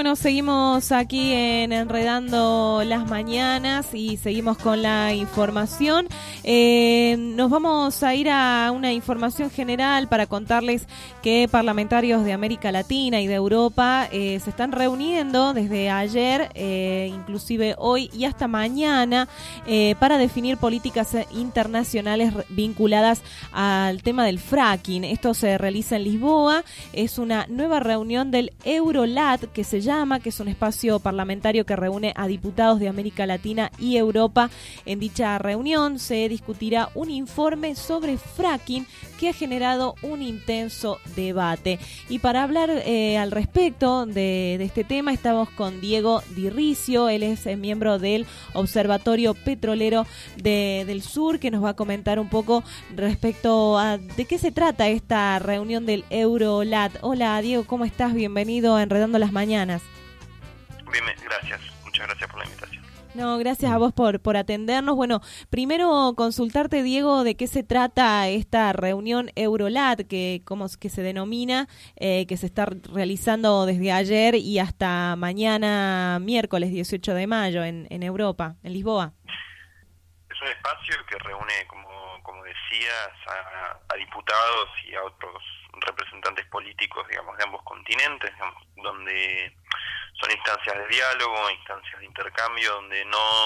Bueno, seguimos aquí en Enredando las Mañanas y seguimos con la información. Nos vamos a ir a una información general para contarles que parlamentarios de América Latina y de Europa se están reuniendo desde ayer, inclusive hoy y hasta mañana, para definir políticas internacionales vinculadas al tema del fracking. Esto se realiza en Lisboa, es una nueva reunión del Eurolat, que se llama, que es un espacio parlamentario que reúne a diputados de América Latina y Europa. En dicha reunión se discutirá un informe sobre fracking que ha generado un intenso debate. Y para hablar al respecto de este tema estamos con Diego Di Riccio. Él es miembro del Observatorio Petrolero del Sur, que nos va a comentar un poco respecto a de qué se trata esta reunión del Eurolat. Hola Diego, ¿cómo estás? Bienvenido a Enredando las Mañanas. Bien, gracias. Muchas gracias por la invitación. No, gracias a vos por atendernos. Bueno, primero consultarte, Diego, de qué se trata esta reunión Eurolat, que se denomina, que se está realizando desde ayer y hasta mañana, miércoles 18 de mayo, en Europa, en Lisboa. Es un espacio que reúne, como decías, a diputados y a otros representantes políticos, digamos, de ambos continentes, digamos, donde son instancias de diálogo, instancias de intercambio, donde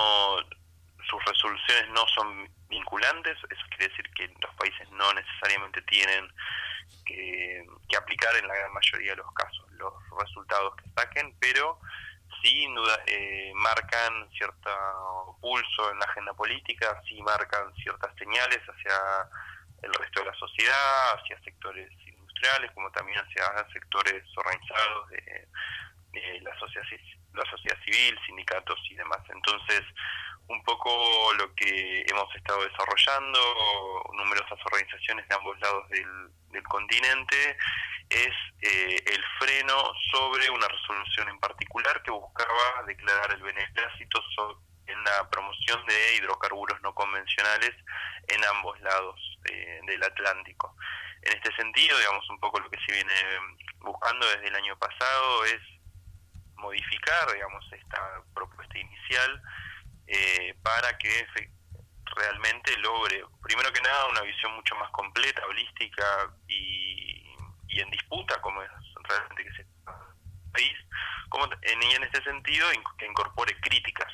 sus resoluciones no son vinculantes. Eso quiere decir que los países no necesariamente tienen que aplicar en la gran mayoría de los casos los resultados que saquen, pero sí, sin duda, marcan cierto pulso en la agenda política, sí marcan ciertas señales hacia el resto de la sociedad, hacia sectores industriales, como también hacia sectores organizados de la sociedad civil, sindicatos y demás. Entonces, un poco lo que hemos estado desarrollando, numerosas organizaciones de ambos lados del continente, es el freno sobre una resolución en particular que buscaba declarar el beneplácito en la promoción de hidrocarburos no convencionales en ambos lados del Atlántico. En este sentido, digamos, un poco lo que se viene buscando desde el año pasado es modificar, digamos, esta propuesta inicial para que realmente logre, primero que nada, una visión mucho más completa, holística y en disputa, como es realmente que se país, y en este sentido que incorpore críticas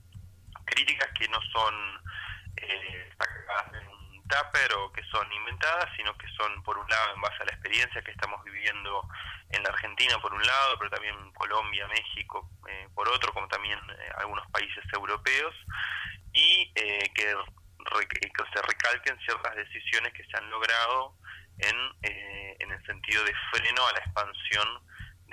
que no son sacadas en un tupper o que son inventadas, sino que son, por un lado, en base a la experiencia que estamos viviendo en la Argentina, por un lado, pero también Colombia, México, por otro, como también algunos países europeos, y que se recalquen ciertas decisiones que se han logrado en el sentido de freno a la expansión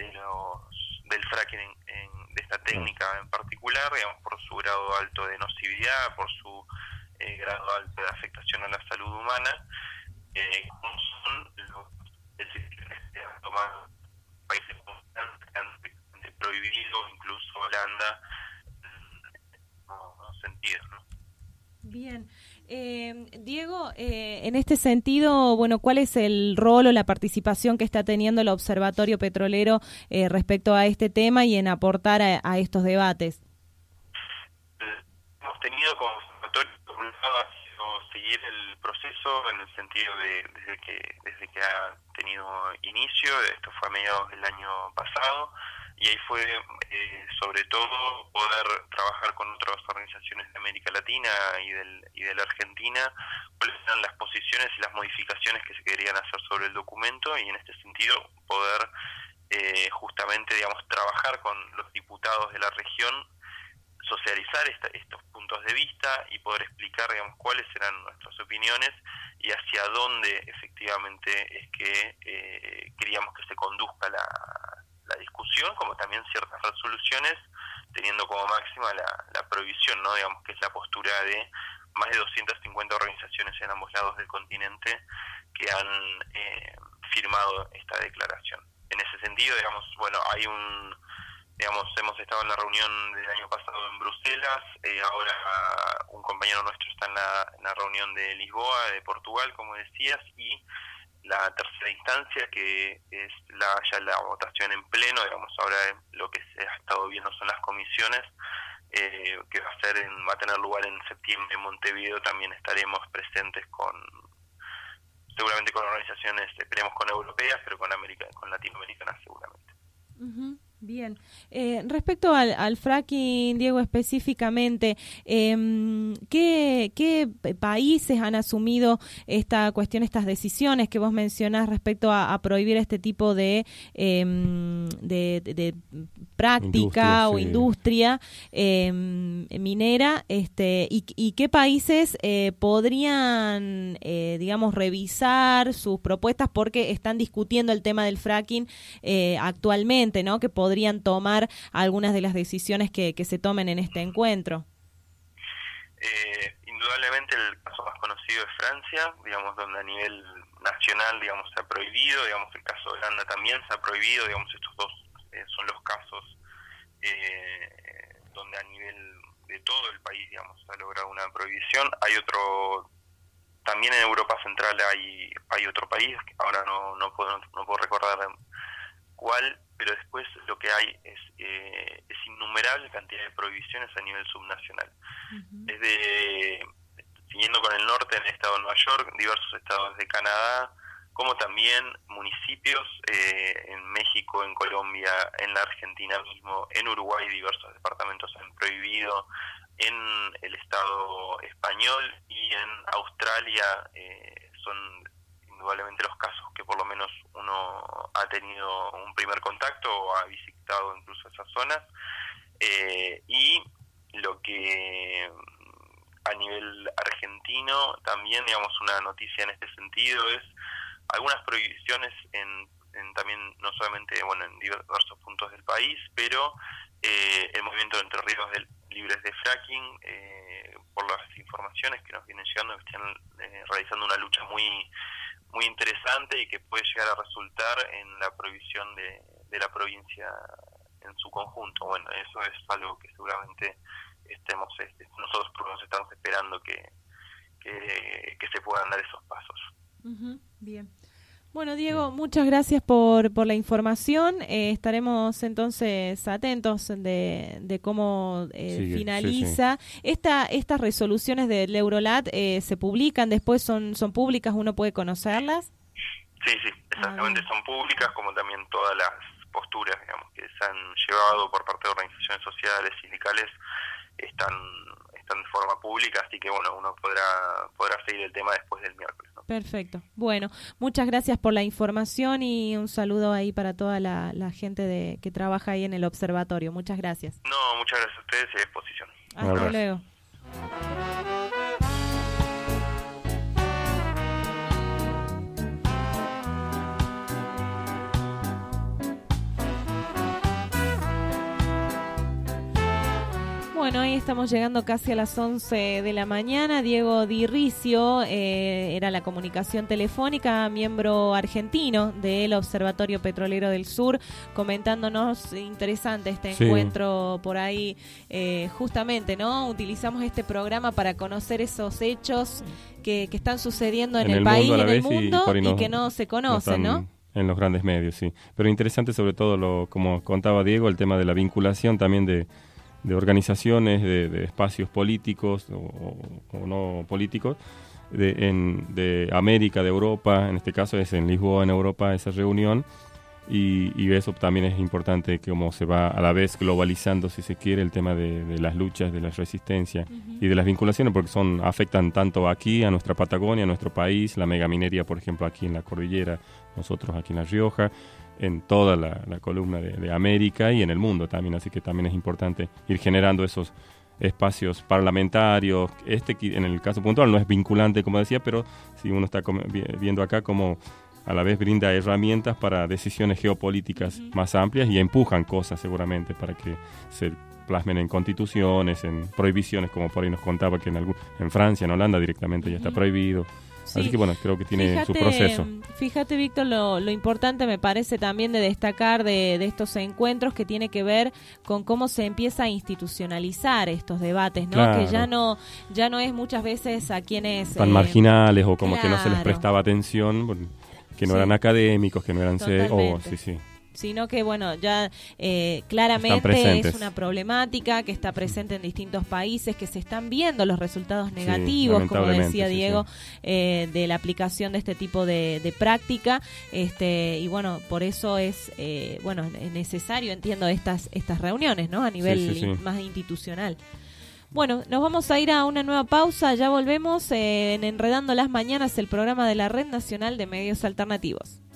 del fracking de esta técnica en particular, digamos, por su grado alto de nocividad, por su grado alto de afectación a la salud humana, como son las decisiones que han tomado países que han prohibido, incluso Holanda, en sentido, ¿no? Bien. Diego, en este sentido, bueno, ¿cuál es el rol o la participación que está teniendo el Observatorio Petrolero respecto a este tema y en aportar a estos debates? Hemos tenido como observatorio, por un lado, ha sido seguir el proceso en el sentido de desde que ha tenido inicio. Esto fue a mediados del año pasado, y ahí fue sobre todo poder trabajar con otras organizaciones de América Latina y de la Argentina, cuáles eran las posiciones y las modificaciones que se querían hacer sobre el documento, y en este sentido poder justamente, digamos, trabajar con los diputados de la región, socializar estos puntos de vista y poder explicar, digamos, cuáles eran nuestras opiniones y hacia dónde efectivamente es que queríamos que se conduzca la discusión, como también ciertas resoluciones, teniendo como máxima la prohibición, ¿no? Digamos, que es la postura de más de 250 organizaciones en ambos lados del continente que han firmado esta declaración. En ese sentido, digamos, bueno, hemos estado en la reunión del año pasado en Bruselas, ahora un compañero nuestro está en la reunión de Lisboa, de Portugal, como decías, y la tercera instancia, que es ya la votación en pleno, digamos. Ahora lo que se ha estado viendo son las comisiones, que va a tener lugar en septiembre en Montevideo. También estaremos presentes seguramente con organizaciones, esperemos con europeas, pero con latinoamericanas seguramente. Uh-huh. Bien. Respecto al fracking, Diego, específicamente, ¿qué países han asumido esta cuestión, estas decisiones que vos mencionás respecto a prohibir este tipo de práctica o industria minera? ¿Y qué países podrían, digamos, revisar sus propuestas porque están discutiendo el tema del fracking actualmente, ¿no? Que podrían tomar algunas de las decisiones que se tomen en este encuentro. Indudablemente el caso más conocido es Francia, digamos, donde a nivel nacional, digamos, se ha prohibido, digamos, el caso de Holanda también se ha prohibido, digamos, estos dos son los casos donde a nivel de todo el país, digamos, se ha logrado una prohibición. Hay otro, también en Europa Central hay otro país, que ahora no puedo recordar cuál, pero después lo que hay es innumerable cantidad de prohibiciones a nivel subnacional. Uh-huh. Siguiendo con el norte, en el estado de Nueva York, diversos estados de Canadá, como también municipios en México, en Colombia, en la Argentina mismo, en Uruguay diversos departamentos han prohibido, en el estado español y en Australia son indudablemente los casos que por lo menos uno ha tenido un primer contacto o ha visitado incluso esas zonas, y lo que a nivel argentino también, digamos, una noticia en este sentido es algunas prohibiciones en también, no solamente, bueno, en diversos puntos del país, pero el movimiento de Entre Ríos Libres de Fracking, por las informaciones que nos vienen llegando, que están realizando una lucha muy interesante y que puede llegar a resultar en la prohibición de la provincia en su conjunto. Bueno, eso es algo que seguramente nosotros estamos esperando que se puedan dar esos pasos. Uh-huh. Bien. Bueno, Diego, muchas gracias por la información. Estaremos entonces atentos de cómo finaliza. Sí. Estas resoluciones del Eurolat se publican, después son públicas, uno puede conocerlas. Sí, exactamente, son públicas, como también todas las posturas, digamos, que se han llevado por parte de organizaciones sociales, sindicales, están de forma pública, así que bueno, uno podrá seguir el tema después del miércoles, ¿no? Perfecto. Bueno, muchas gracias por la información y un saludo ahí para toda la gente que trabaja ahí en el observatorio. Muchas gracias. No, muchas gracias a ustedes y a disposición. Hasta luego. Bueno, ahí estamos llegando casi a las 11 de la mañana. Diego Di Ricio era la comunicación telefónica, miembro argentino del Observatorio Petrolero del Sur, comentándonos interesante este encuentro por ahí. Justamente, ¿no? Utilizamos este programa para conocer esos hechos que están sucediendo en el país, en el mundo y que no se conocen, ¿no? En los grandes medios, sí. Pero interesante sobre todo, como contaba Diego, el tema de la vinculación también de organizaciones, de espacios políticos o no políticos, de América, de Europa, en este caso es en Lisboa, en Europa, esa reunión, y eso también es importante, como se va a la vez globalizando, si se quiere, el tema de las luchas, de la resistencia y de las vinculaciones, porque afectan tanto aquí, a nuestra Patagonia, a nuestro país, la megaminería, por ejemplo, aquí en la cordillera, nosotros aquí en La Rioja, en toda la columna de América y en el mundo también, así que también es importante ir generando esos espacios parlamentarios. En el caso puntual no es vinculante, como decía, pero si uno está viendo acá como a la vez brinda herramientas para decisiones geopolíticas más amplias y empujan cosas seguramente para que se plasmen en constituciones, en prohibiciones, como por ahí nos contaba que en Francia, en Holanda directamente ya está prohibido. Sí. Así que bueno, creo que tiene su proceso. Fíjate, Víctor, lo importante me parece también de destacar de estos encuentros, que tiene que ver con cómo se empieza a institucionalizar estos debates, ¿no? Claro. Que ya no es muchas veces a quienes... tan marginales o como que no se les prestaba atención. que no eran académicos, que no eran Totalmente. Sino que, bueno, ya claramente es una problemática que está presente en distintos países, que se están viendo los resultados negativos, como decía Diego, de la aplicación de este tipo de práctica, y bueno, por eso es necesario, entiendo, estas reuniones, ¿no? A nivel más institucional. Bueno, nos vamos a ir a una nueva pausa, ya volvemos en Enredando las Mañanas, el programa de la Red Nacional de Medios Alternativos.